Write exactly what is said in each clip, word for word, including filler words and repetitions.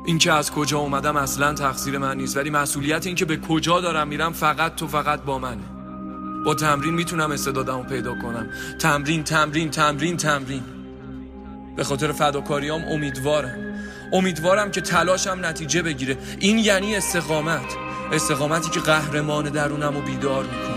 این که از کجا اومدم اصلا تقصیر من نیست، ولی مسئولیت این که به کجا دارم میرم فقط تو فقط با منه. با تمرین میتونم استعدادمو پیدا کنم. تمرین تمرین تمرین تمرین. به خاطر فداکاریام امیدوارم امیدوارم که تلاشم نتیجه بگیره. این یعنی استقامت، استقامتی که قهرمان درونمو بیدار میکنه.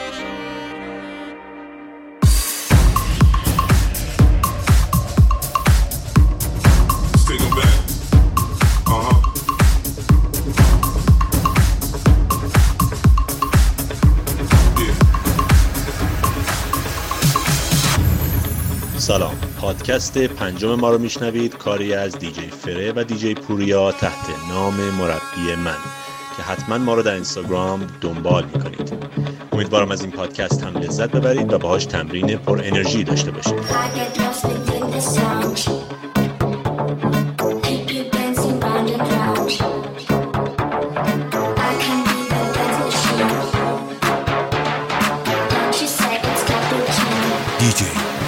سلام، پادکست پنجم ما رو میشنوید، کاری از دیجی فره و دیجی پوریا تحت نام مربی من که حتما ما رو در اینستاگرام دنبال میکنید. امیدوارم از این پادکست هم لذت ببرید و باهاش تمرین پر انرژی داشته باشید. دیجی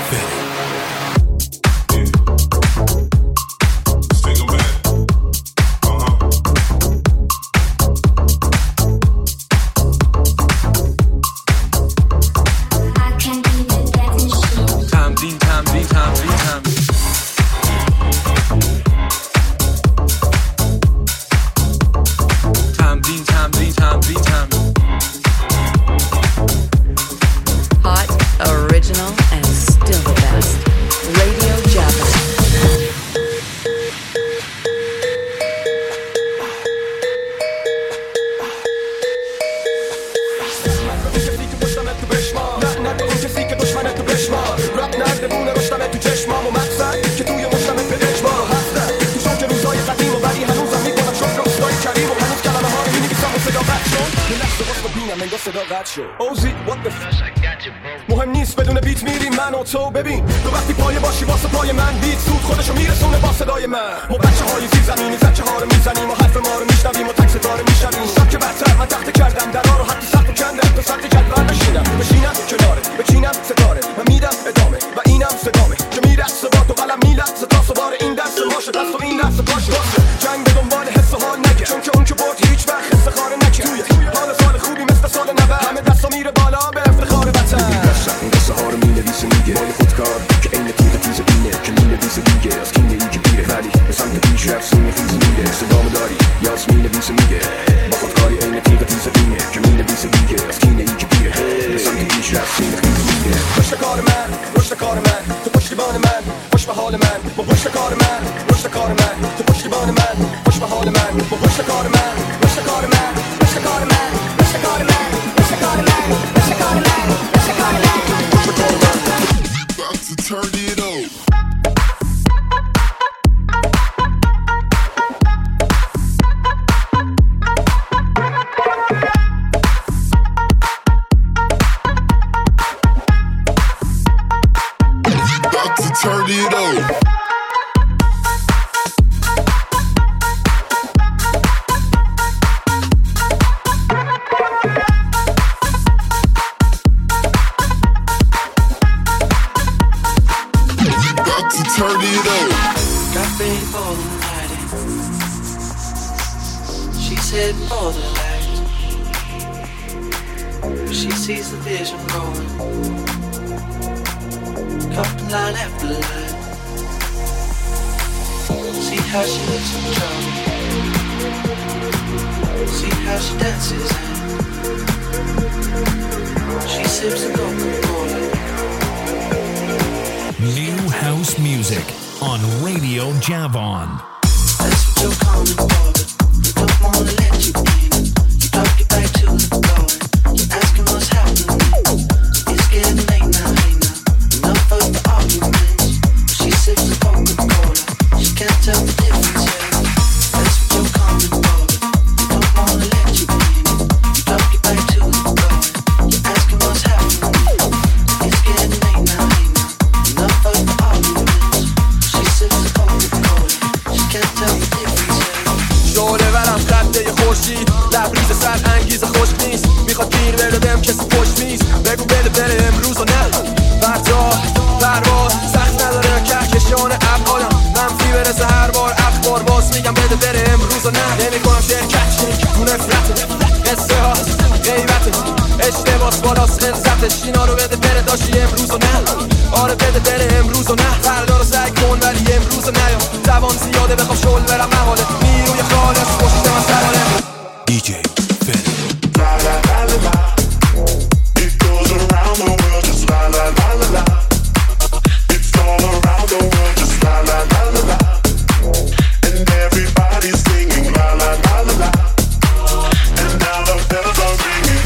مهم نیست بدون بیت میریم من و تو. ببین تو وقتی پایه باشی واسه پای من بیت سود خودشو میرسونه با صدای من. ما بچه های زیر زمینی زچه ها رو میزنیم و حرف ما رو میشنویم و تک ستاره میشنویم. سب که بدتر من تخت کردم درا رو حتی سخت و کندم تو سخت جدول بشینم بشینم کناره بچینم ستاره من میدم ادامه و اینم صدامه که میرقصه با تو قلم میلقصه تا سوار این دست ماشه دست و این دست پاشه جنگ به دنبال حس و حال نگه چون که اون که برد هیچ وقت استخاره نکرد. توی حال سال خوبی مثل سال نود همه دستا میره بالا به افتخار وطن. این قصه ها رو مینویسه میگه مال خودکار که این تیغ تیز بینه که مینویسه دیگه از کینه ای که بیره ولی به سمت پیش رفت سینه خیز میره صدام داری یاس مینویسه میگه با خودکاری این تیغ تیز بینه که مینویسه دیگه از کینه ای که بیره به سمت پیش رفت سینه خیز میره. پشت کار من پشت کار من تو پشتیبان من خوش به حال من با پشت کار من پشت کار من تو پشتیبان من خوش به حال من با پشت کار من پشت کار من پشت کار من پشت کار من پشت کار من پشت کار من پشت کار من پشت کار من about to turn it on. About to turn it on. Turn it up. Got ready for the night. She's heading for the light. She sees the vision growing. Couple line after line. See how she looks in trouble. See how she dances and she sips a Coca-Cola. New house music on Radio Javon. That's what you're calling for, but you don't wanna let you in. You don't get back to the door. You're asking what's happening. It's getting late now, hey now. Enough of the arguments. She sips the Coca-Cola. She can't tell the difference. That's what you're calling for, but you don't wanna let you in. You don't get back to the door. You're asking what's happening. It's getting late now, hey now. Enough of the arguments. She sips the Coca-Cola. She can't tell the difference. شعله ورم خطه خورشید لبریز سر انگیز خوش نیست. میخواد گیر بره بهم کسی پشت نیست. بگو بده بره امروز و نه فردا پرواز سخت نداره کهکشان ابعادم منفی برسه هر بار اخبار بار باز میگم بده بره امروز و نه نمیکنم شرکت تو نفرت قصه ها غیبت اشتباس بالاست خلصتش اینا رو بده بره داشتی امروز و نه آره بده بره امروز و نه فردا رو سعی کن ولی امروز و نه زبان زیاده بخوام شل برم محاله نیروی خالص پشت من سراله دی جی فر La la la la la. It goes around the world just la la la la la. It's all around the world just la la la la la. And everybody's singing la la la la la. And now the bells are ringing.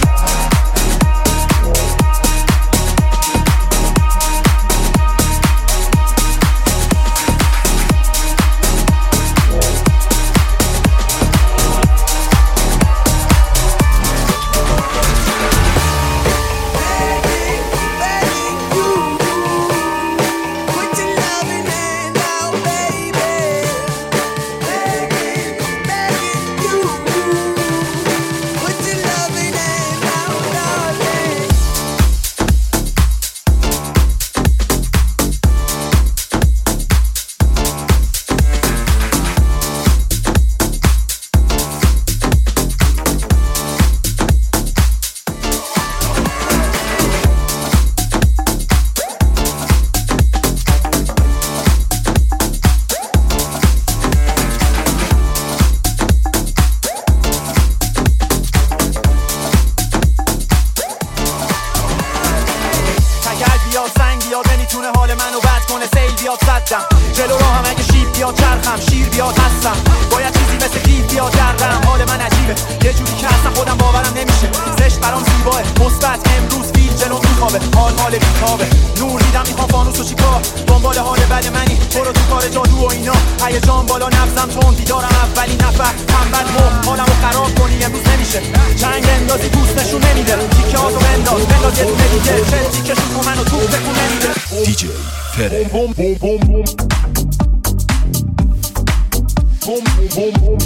جلو راه هم اگه شیب بیاد چرخم شیر بیاد هستم باید چیزی مثل دیو بیاد گردم حال من عجیبه یه جوری که اصلا خودم باورم نمیشه زشت برام زیباه مثبت امروز فیل جلو میخوابه حال حال بیتابه نور دیدم میخوام فانوس و چیکار دنبال حال بد منی برو تو کار جادو و اینا هیجان بالا نبضم تون دیدارم اولی نفر تنبل مو حالمو خراب کنی امروز نمیشه چنگ اندازی دوست نشون نمیده تیکه هاتو بنداز بنداز یه دونه دیگه چه تیکه شو منو تو بکن نمیده دی جی فر Boom boom boom boom. Boom boom boom boom.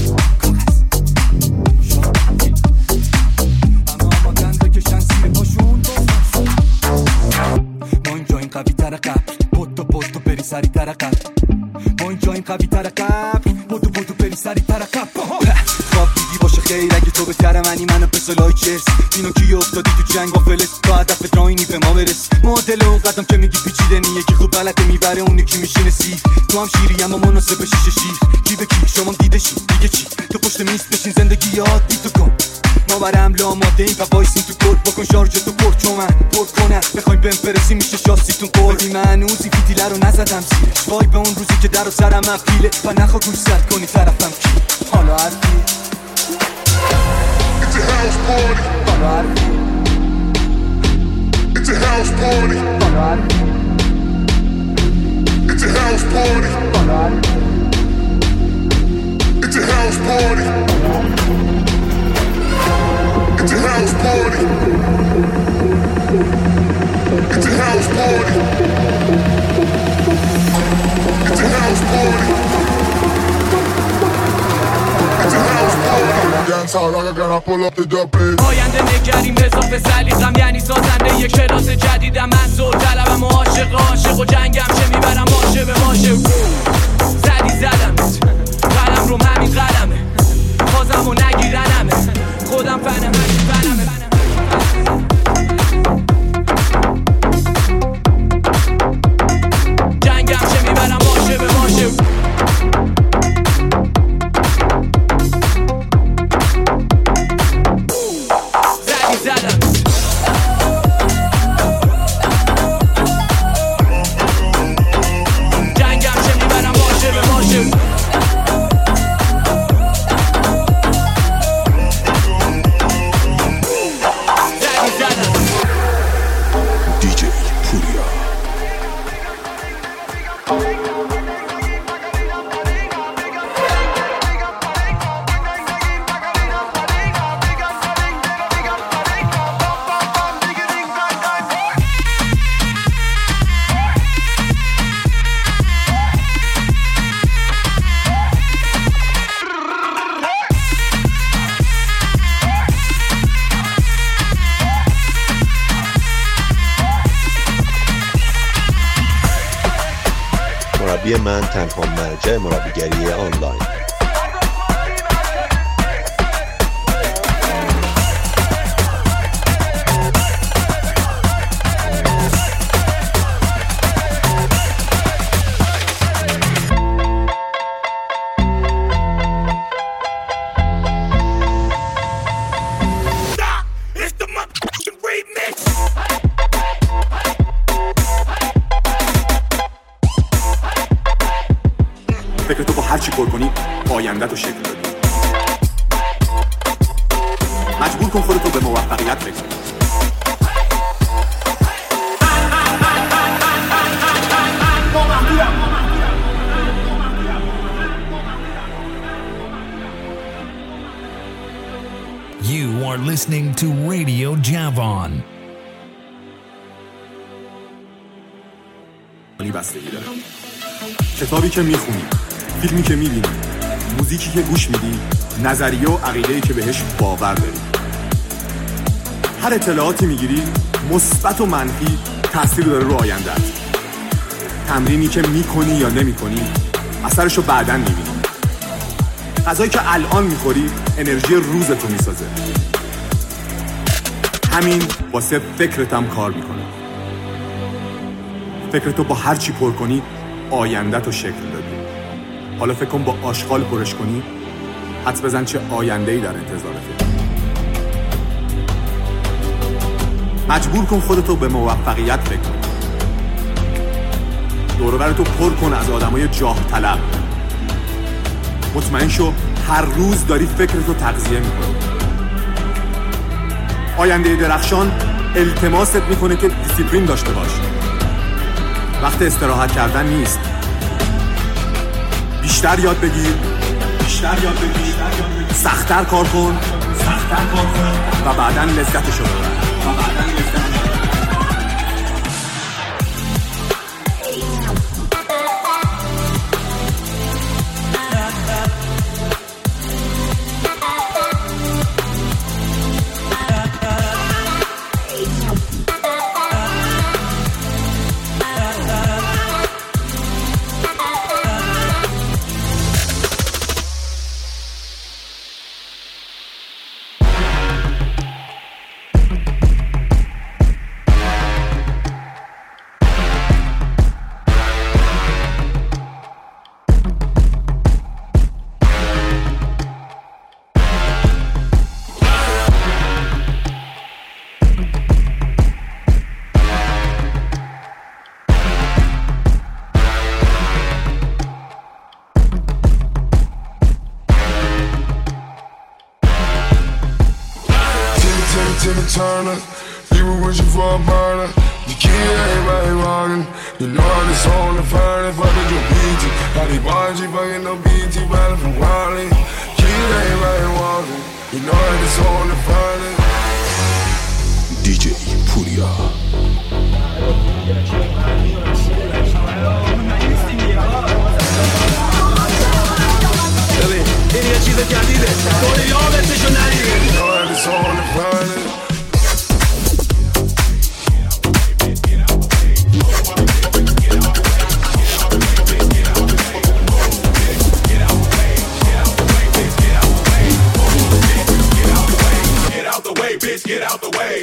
اما آدم بکشن سیم پاشون ما اینجا این قوی تر قبل پتو پتو بری سری تر قبل ما اینجا این قوی تر قبل پتو پتو بری سری تر قبل خواب دیدی باشه خیر اگه تو بهتر منی منو پسلای چرس اینو کی افتادی تو جنگ و فلس تو هدف دراینی به ما برس مدل اون قدم که میگی پیچیده نیه که خوب بلده میبره اون یکی میشینه سیف تو هم شیری اما مناسب شیشه شیر کی به کی شما دیده شی دیگه چی تو پشت میز بشین زندگی یاد بی تو کن ما برم لا ماده این وایسین تو کد بکن شارژ تو پر چون من پر کنم بخوایم بهم فرسی میشه شاستیتون قربی من اوزی فیتیله رو نزدم زیرش وای به اون روزی که در و سرم افیله و نخوا گوش زد کنی طرفم کی حالا حرفی It's a house party. حالا حرفی It's a house party. حالا حرفی It's a house party. حالا حرفی It's a house party. It's a house party. It's a house party. It's a house party. It's a house party. Dance hall like I gotta pull up the dub. آینده نگریم به اضافه سلیقم یعنی سازنده یک کلاس جدیدم من زود طلبم و عاشق عاشق و جنگم چه میبرم ماشه به ماشه زدی زدمت قلم رو همین قلمه بازم و نگیرنمه خودم فنم همین فنمه جنگم چه میبرم ماشه به ماشه مربی من تنها مرجع مربیگری آنلاین. فکرتو با هر چی پر کنی آینده‌تو شکل بدی. مجبور کن خودتو به موفقیت فکر کنی. You are listening to Radio Javon. بستگی داره. کتابی که میخونی، فیلمی که میبینی، موزیکی که گوش میدی، نظریه و عقیده‌ای که بهش باور داری. هر اطلاعاتی میگیری مثبت و منفی تأثیر داره رو آینده‌ات. تمرینی که میکنی یا نمیکنی اثرشو بعداً میبینی. غذایی که الان میخوری انرژی روزتو میسازه. همین واسه فکرتم کار میکنه. فکرتو با هر چی پر کنی آینده‌تو شکل دادی. حالا فکر کن با آشغال پرش کنی، حدس بزن چه آینده‌ای در انتظارته. مجبور کن خودتو به موفقیت فکر کن. دور و برتو پر کن از آدمای جاه طلب. مطمئن شو هر روز داری فکرتو تغذیه میکنی. آینده درخشان التماست میکنه که دیسیپلین داشته باش. وقت استراحت کردن نیست. بیشتر یاد بگیر، بیشتر یاد بگیر، سخت‌تر کار کن، سخت‌تر کار کن و بعداً لذتشو ببر. و بعداً لذتشو ببر. Turner, people wishing for a burner. You keep everybody walking. You know this on the furnace, fucking your B T. How they want you fucking no B T, running from Wally. Keep everybody walking. You know this on the furnace. D J Puriya. ببین این یه چیز جدیده، طوری یادتشو ندیده. You know this on the furnace. Bitch, get out the way.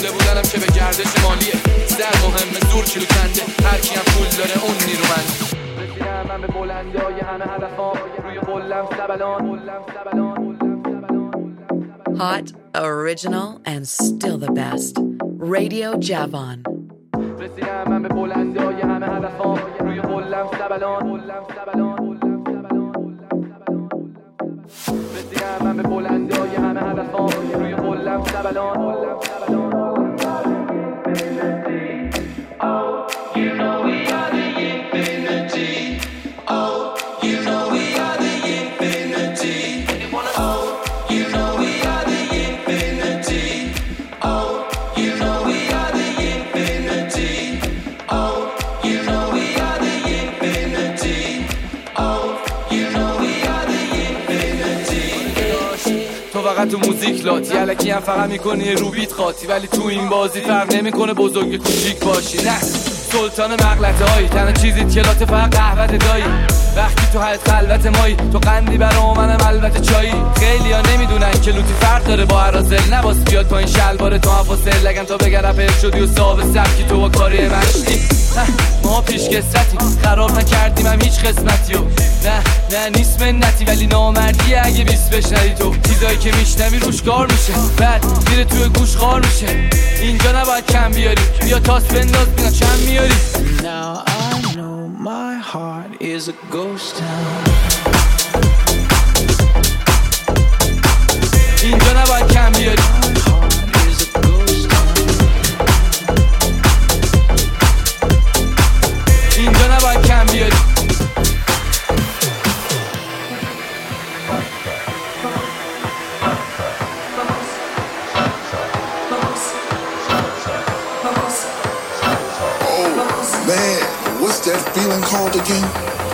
هر کی هم پول داره اون نیرومند. رسیدم من به بلندای همه هدفام روی قلم سبلان Hot, original, and still the best. Radio Javon. رسیدم من به بلندای همه هدفام روی قلم سبلان رسیدم من به بلندای همه هدفام روی قلم سبلان فقط تو موزیک لاتی الکی هم فقط میکنی رو بیت قاطی ولی تو این بازی فرق نمیکنه بزرگ کوچیک باشی نه سلطان مغلطه هایی تنها چیزیت که لاته فقط قهوت دایی وقتی تو حیط خلوت مایی تو قندی برا منم البته چایی خیلی ها نمیدونن که لوتی فرق داره با عرازل نباس بیاد پایین شلوار تو حفاظل لگن تا بگرم پر شدی و صاحب سبکی تو با کاری مشتی ما پیش کسرتیم خراب نکردیم هم هیچ قسمتیو نه نه نیست منتی ولی نامردیه اگه بیست بشنری تو چیزایی که میشنوی روش کار میشه بعد میره توی گوش خار میشه اینجا نباید کم بیاری بیا تاس بنداز بینا چند میاری Now I know my heart is a ghost town اینجا نباید کم بیاری اینجا نباید کم بیاری Man, what's that feeling called again?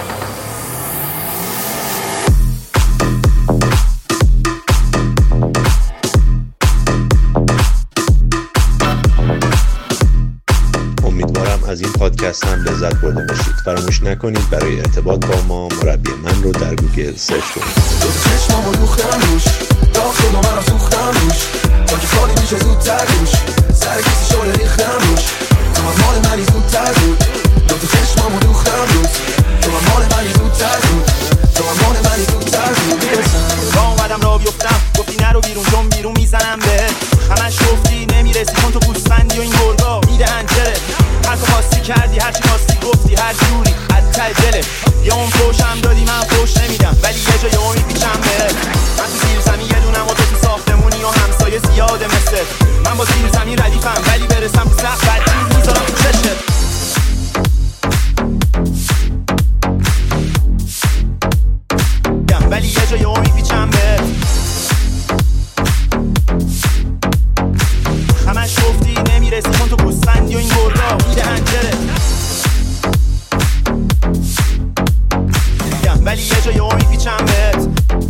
امیدوارم از این پادکست هم لذت برده باشید. فراموش نکنید برای ارتباط با ما مربی من رو در گوگل سرچ کنید. دو چشمامو دوختم روش داغ شد و منم سوختم روش تا که سالی میشه زودتر روش سر کسی شده ریختم روش تو هم مال منی زودتر بود دو تا چشمامو دوختم روش تو هم مال منی زودتر بود تو هم مال منی زودتر بود با اومدم را بیفتم گفتی نرو بیرون جون بیرون میزنم به همش گفتی نمیرسی کن تو گوسفندی و این گرگا میده انجره هر تو خاصی کردی هر چی خاصی گفتی هر جوری از ته دلت یا اون فوشم دادی من فوش نمیدم ولی یه جا یهو میپیچم بهت من تو زیر زمین یه دونم و تو تو ساختمونی و همسایه زیاده مثل من با زیر زمین ردیفم ولی برسم تو سقف بدجور میذارم تو چشت ولی یه جا یهو میپیچم بهت همش گفتی نمیرسی کن تو گوسفندی و این گرگا میده انجره ولی یه جا یهو میپیچم بهت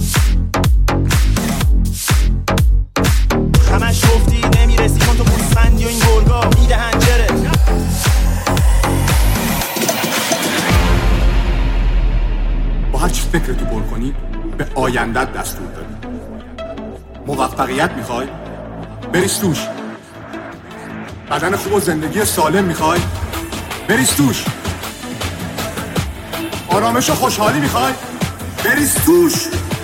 همش گفتی نمیرسی کن تو گوسفندی و این گرگا میده انجره با هر چی فکرتو پر کنی به آیندت دستور دادی. موفقیت میخوای؟ بریز توش. بدن خوب و زندگی سالم میخوای؟ بریز توش. آرامش و خوشحالی میخوای؟ بریز توش.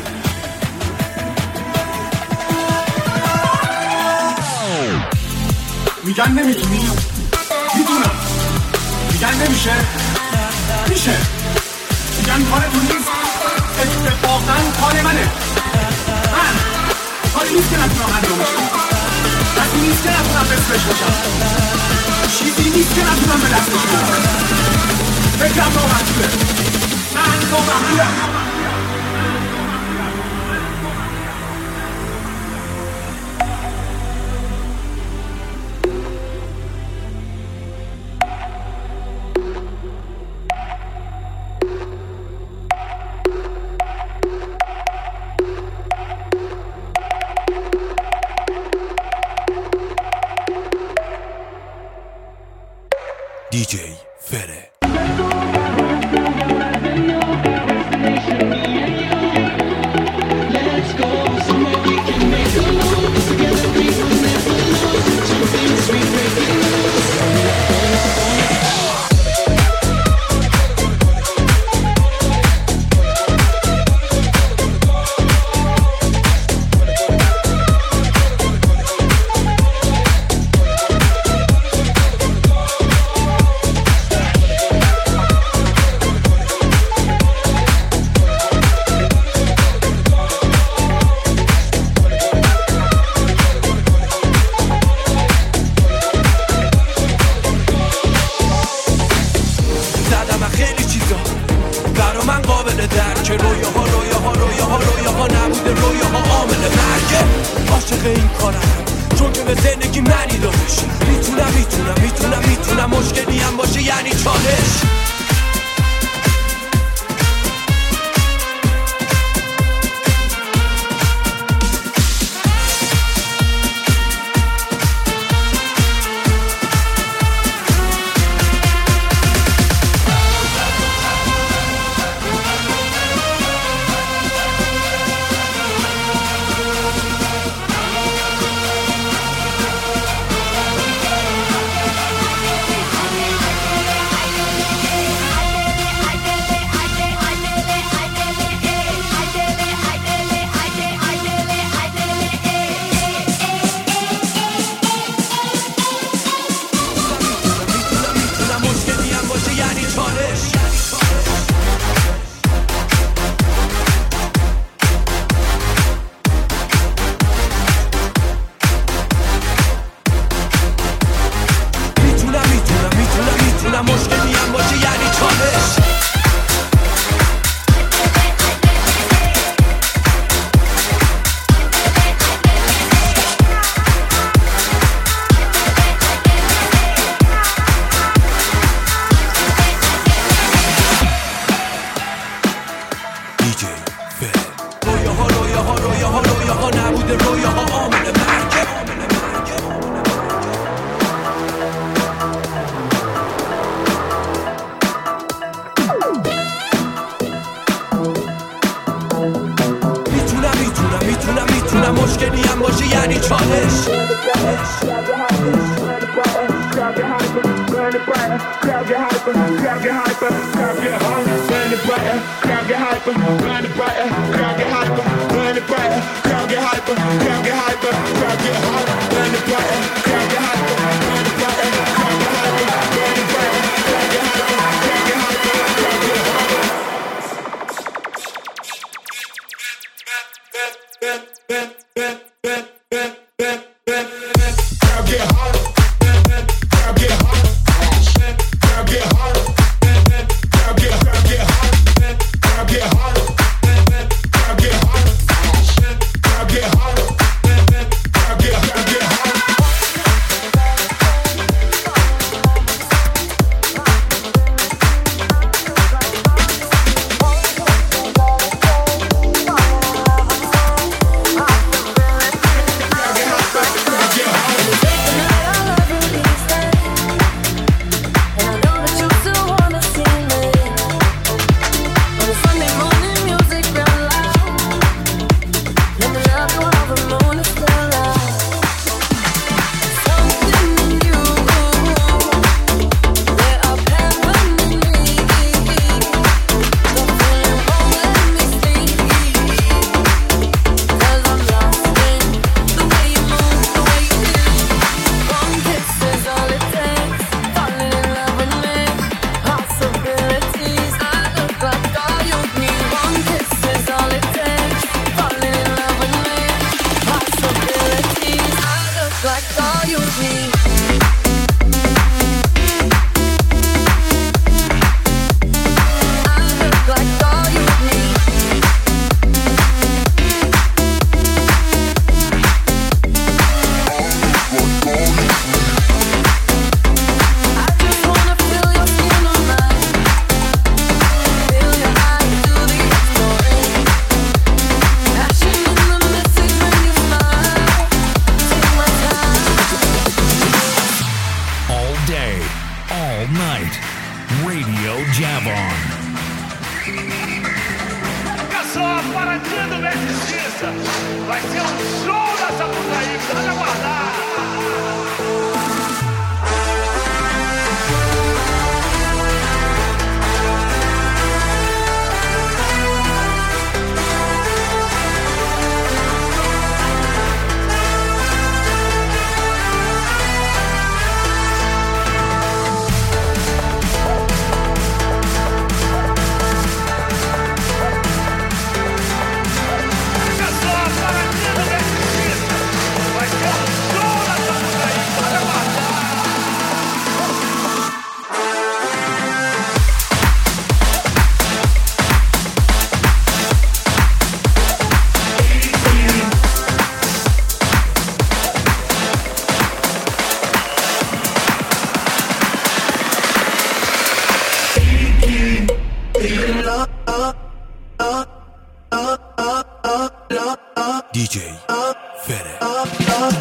میگن نمیتونی؟ میدونم. میگن نمیشه؟ میشه. میگن کار تو نیست؟ اتفاقاً کار منه. من کاری نیست که نتونم انجامش کنم. کسی نیست که نتونم بسرش باشم. چیزی نیست که نتونم به دستش بیارم. فکرم نامحدوده. من نامحدودم. دی جی فره. این کارم، چون که به زندگی معنی دارش. میتونم میتونم میتونم میتونم مشکلی هم باشه یعنی چالش.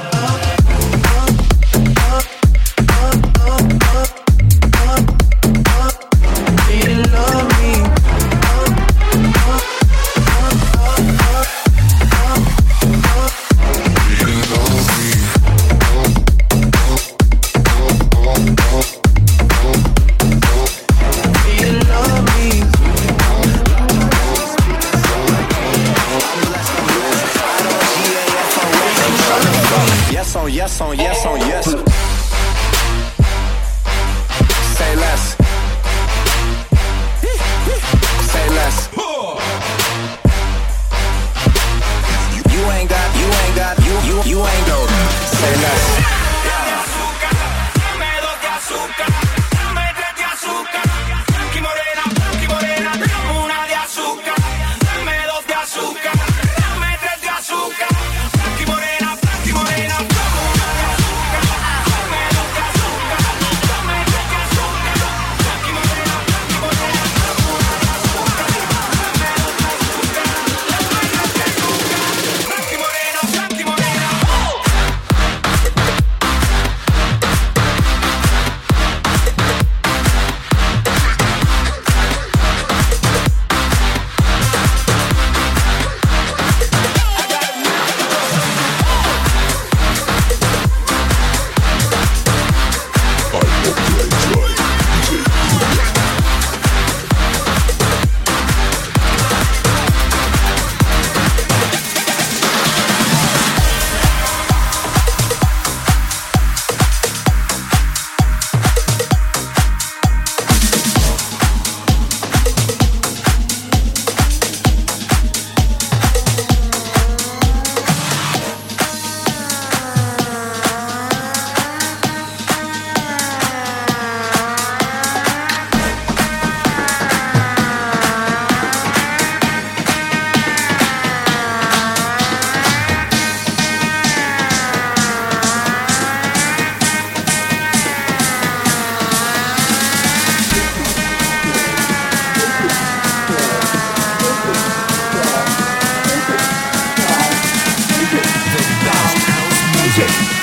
Yes on yes on yes. Say less. Say less. You ain't got, you ain't got, you you you ain't go. Say less. Music.